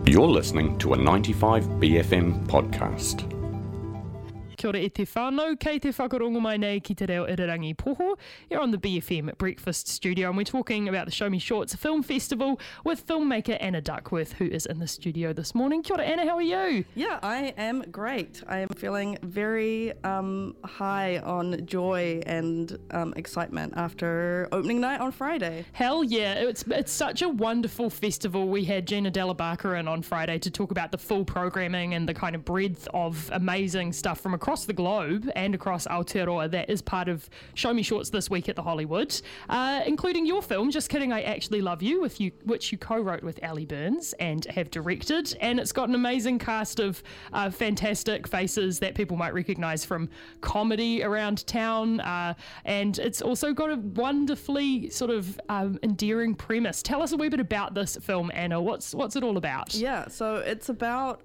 You're listening to a 95BFM podcast. Kia ora e te whānau, kei te whakarongo mai nei ki te reo Irirangi Poho. You're on the BFM Breakfast Studio and we're talking about the Show Me Shorts Film Festival with filmmaker Anna Duckworth, who is in the studio this morning. Kia ora Anna, how are you? Yeah, I am great. I am feeling very high on joy and excitement after opening night on Friday. Hell yeah, it's such a wonderful festival. We had Gina Della Barca in on Friday to talk about the full programming and the kind of breadth of amazing stuff from across the globe and across Aotearoa that is part of Show Me Shorts this week at the Hollywood, including your film, Just Kidding, I Actually Love You, which you co-wrote with Ali Burns and have directed. And it's got an amazing cast of fantastic faces that people might recognise from comedy around town. And it's also got a wonderfully sort of endearing premise. Tell us a wee bit about this film, Anna. What's it all about? Yeah, so it's about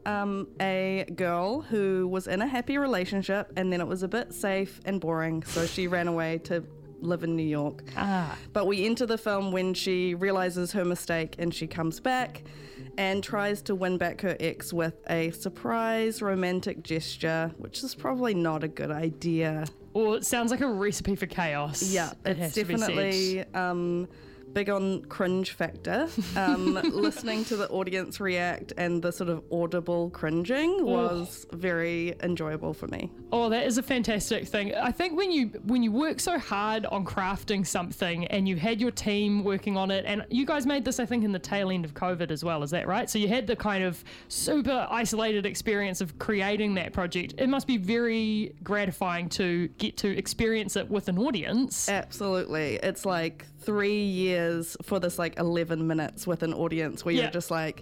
a girl who was in a happy relationship and then it was a bit safe and boring, so she ran away to live in New York. But we enter the film when she realises her mistake and she comes back and tries to win back her ex with a surprise romantic gesture, which is probably not a good idea. Or it sounds like a recipe for chaos. Yeah, it's definitely big on cringe factor. Listening to the audience react and the sort of audible cringing was very enjoyable for me. Oh, that is a fantastic thing. I think when you work so hard on crafting something and you had your team working on it, and you guys made this, I think, in the tail end of COVID as well, is that right? So you had the kind of super isolated experience of creating that project. It must be very gratifying to get to experience it with an audience. Absolutely. It's like 3 years for this like 11 minutes with an audience where you're just like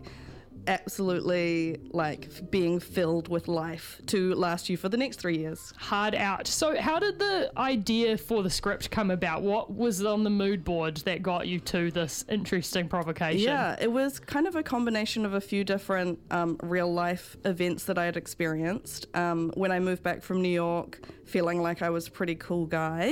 absolutely like being filled with life to last you for the next 3 years. Hard out. So how did the idea for the script come about? What was on the mood board that got you to this interesting provocation? Yeah, it was kind of a combination of a few different real life events that I had experienced when I moved back from New York, feeling like I was a pretty cool guy.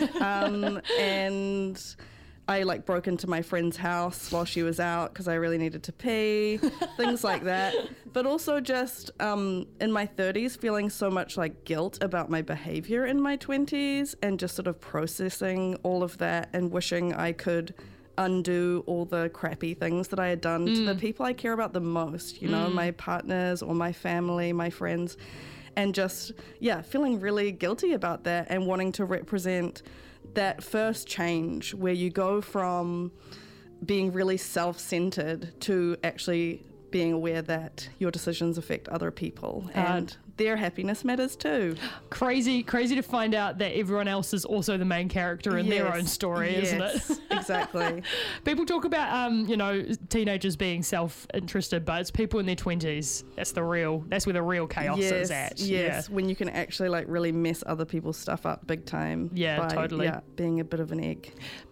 And I like broke into my friend's house while she was out because I really needed to pee, things like that. But also just in my 30s feeling so much like guilt about my behavior in my 20s and just sort of processing all of that and wishing I could undo all the crappy things that I had done to the people I care about the most, you know, my partners or my family, my friends, and just, feeling really guilty about that and wanting to represent that first change where you go from being really self-centered to actually being aware that your decisions affect other people and their happiness matters too. Crazy to find out that everyone else is also the main character in their own story, isn't it? Exactly. People talk about, teenagers being self-interested, but it's people in their 20s. That's where the real chaos is at. Yes, when you can actually like really mess other people's stuff up big time. Yeah, totally. Yeah, being a bit of an egg.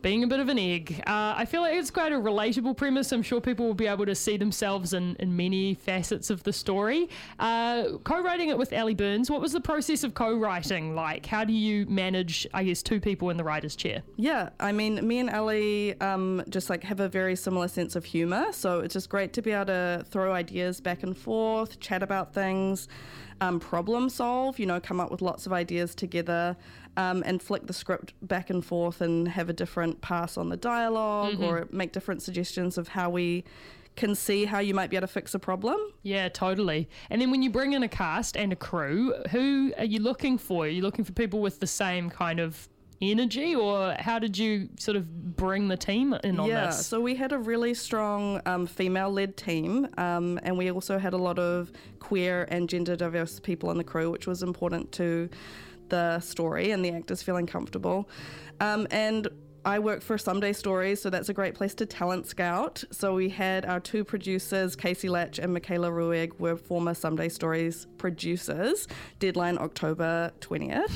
I feel like it's quite a relatable premise. I'm sure people will be able to see themselves in many facets of the story. Co-writing it with Ali Burns, what was the process of co-writing like? How do you manage, I guess, two people in the writer's chair? Yeah, I mean, me and Ali just like have a very similar sense of humour, so it's just great to be able to throw ideas back and forth, chat about things, problem solve, come up with lots of ideas together, and flick the script back and forth and have a different pass on the dialogue or make different suggestions of how we can see how you might be able to fix a problem. Yeah, totally. And then when you bring in a cast and a crew, who are you looking for? Are you looking for people with the same kind of energy, or how did you sort of bring the team in on this? Yeah, so we had a really strong female-led team, and we also had a lot of queer and gender diverse people on the crew, which was important to the story and the actors feeling comfortable. And I work for Someday Stories, so that's a great place to talent scout. So we had our two producers, Casey Latch and Michaela Rueg, were former Someday Stories producers, deadline October 20th.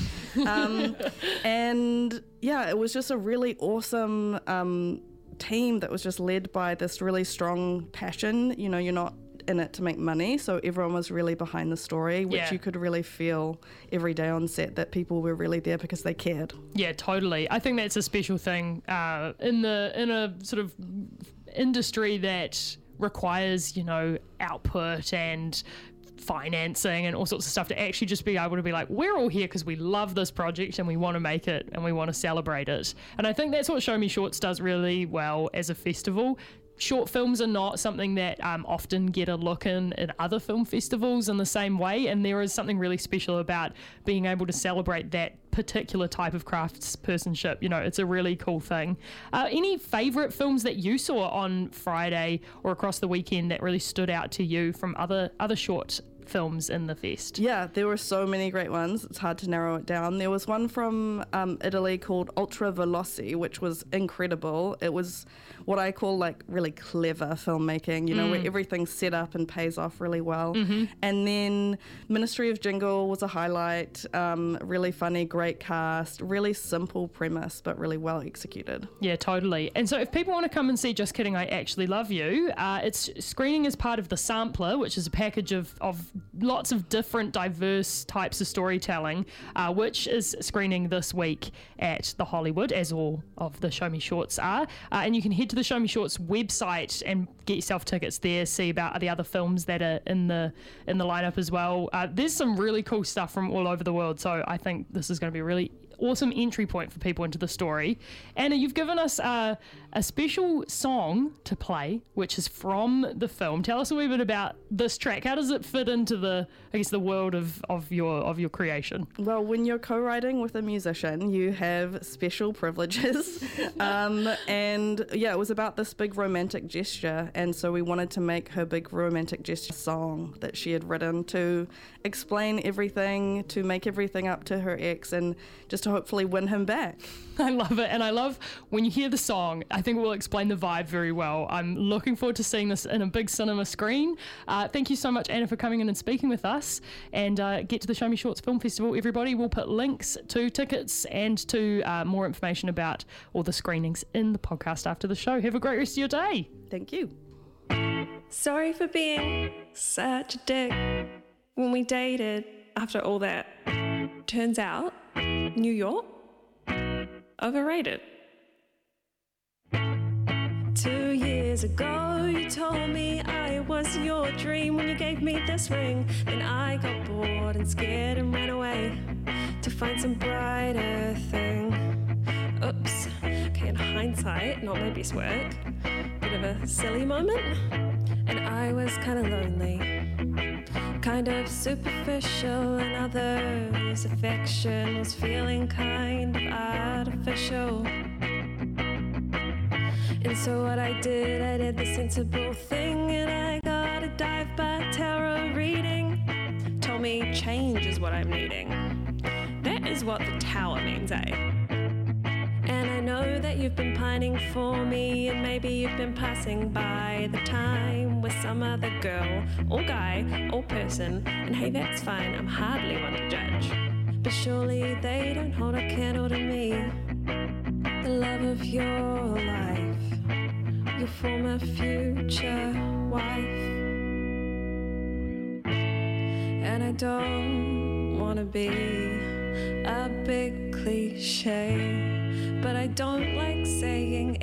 And yeah, it was just a really awesome team that was just led by this really strong passion. You're not in it to make money, so everyone was really behind the story, which you could really feel every day on set, that people were really there because they cared. Yeah, totally. I think that's a special thing in a sort of industry that requires, output and financing and all sorts of stuff, to actually just be able to be like, we're all here because we love this project and we want to make it and we want to celebrate it. And I think that's what Show Me Shorts does really well as a festival. Short films are not something that often get a look in other film festivals in the same way, and there is something really special about being able to celebrate that particular type of craftspersonship. It's a really cool thing. Any favourite films that you saw on Friday or across the weekend that really stood out to you from other short films in the fest? Yeah, there were so many great ones. It's hard to narrow it down. There was one from Italy called Ultra Veloci, which was incredible. It was what I call like really clever filmmaking, where everything's set up and pays off really well. Mm-hmm. And then Ministry of Jingle was a highlight. Really funny, great cast, really simple premise, but really well executed. Yeah, totally. And so if people want to come and see Just Kidding, I Actually Love You, it's screening as part of The Sampler, which is a package of lots of different diverse types of storytelling, which is screening this week at the Hollywood, as all of the Show Me Shorts are. And you can head to the Show Me Shorts website and get yourself tickets there, see about the other films that are in the lineup as well. There's some really cool stuff from all over the world, so I think this is going to be a really awesome entry point for people into the story. Anna, you've given us a special song to play, which is from the film. Tell us a wee bit about this track. How does it fit into the world of your creation? Well, when you're co-writing with a musician, you have special privileges. And yeah, it was about this big romantic gesture. And so we wanted to make her big romantic gesture song that she had written to explain everything, to make everything up to her ex, and just to hopefully win him back. I love it. And I love when you hear the song, I think it will explain the vibe very well. I'm looking forward to seeing this in a big cinema screen. Thank you so much, Anna, for coming in and speaking with us. And get to the Show Me Shorts Film Festival, everybody. We'll put links to tickets and to more information about all the screenings in the podcast after the show. Have a great rest of your day. Thank you. Sorry for being such a dick when we dated after all that. Turns out, New York, overrated. 2 years ago, you told me I was your dream when you gave me this ring. Then I got bored and scared and ran away to find some brighter thing. Oops. Okay, in hindsight, not my best work. Bit of a silly moment. And I was kind of lonely, kind of superficial, and others' affection was feeling kind of artificial. And so what I did the sensible thing, and I got a dive-by tarot reading. Told me change is what I'm needing. That is what the tower means, eh? And I know that you've been pining for me, and maybe you've been passing by the time with some other girl, or guy, or person. And hey, that's fine, I'm hardly one to judge. But surely they don't hold a candle to me, the love of your life, your former future wife. And I don't wanna be a big cliche, but I don't like saying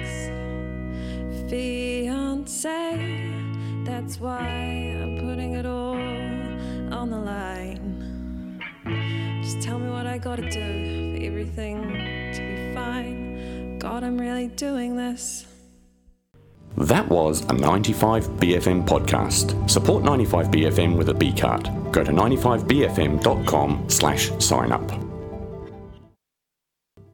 ex-fiancé. That's why I'm putting it all on the line. Just tell me what I gotta do for everything to be fine. God, I'm really doing this. That was a 95BFM podcast. Support 95BFM with a B card. Go to 95bfm.com/sign up.